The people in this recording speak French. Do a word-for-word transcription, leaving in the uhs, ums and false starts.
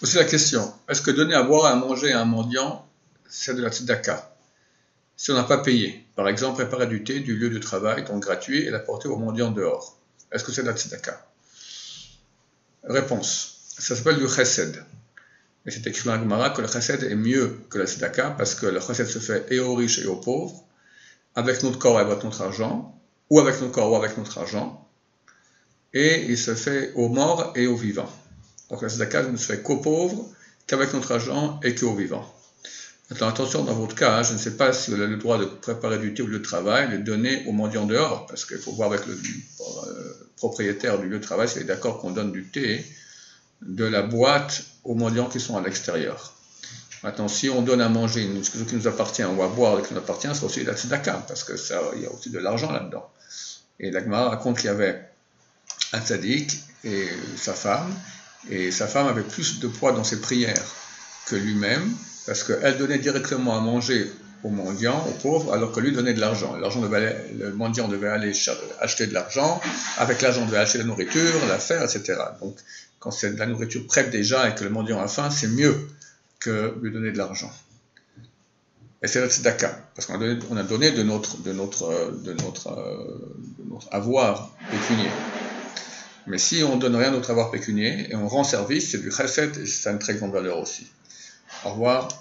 Aussi la question, est-ce que donner à boire et à manger à un mendiant, c'est de la tzedaka? Si on n'a pas payé, par exemple préparer du thé du lieu de travail, donc gratuit, et l'apporter au mendiant dehors, est-ce que c'est de la tzedaka? Réponse, ça s'appelle du chesed. Et c'est écrit dans la Gemara que le chesed est mieux que la tzedaka, parce que le chesed se fait et aux riches et aux pauvres, avec notre corps et avec notre argent, ou avec notre corps ou avec notre argent, et il se fait aux morts et aux vivants. Donc la tzedaka ne se fait qu'aux pauvres, qu'avec notre argent et qu'aux vivants. Maintenant attention, dans votre cas, je ne sais pas si vous avez le droit de préparer du thé au lieu de travail, de donner aux mendiants dehors, parce qu'il faut voir avec le euh, propriétaire du lieu de travail s'il est d'accord qu'on donne du thé de la boîte aux mendiants qui sont à l'extérieur. Maintenant, si on donne à manger ce qui nous appartient ou à boire ce qui nous appartient, c'est aussi de la tzedaka, parce qu'il y a aussi de l'argent là-dedans. Et la Gemara raconte qu'il y avait un tzaddik et sa femme, et sa femme avait plus de poids dans ses prières que lui-même, parce qu'elle donnait directement à manger aux mendiants, aux pauvres, alors que lui donnait de l'argent. L'argent devait aller, le mendiant devait aller acheter de l'argent, avec l'argent devait acheter de la nourriture, la faire, et cetera. Donc, quand c'est de la nourriture prête déjà et que le mendiant a faim, c'est mieux que lui donner de l'argent. Et c'est la tzedaka, parce qu'on a donné, on a donné de notre, de notre, de notre, de notre avoir pécunier. Mais si on ne donne rien de notre avoir pécunier et on rend service, c'est du chesed et c'est une très grande valeur aussi. Au revoir.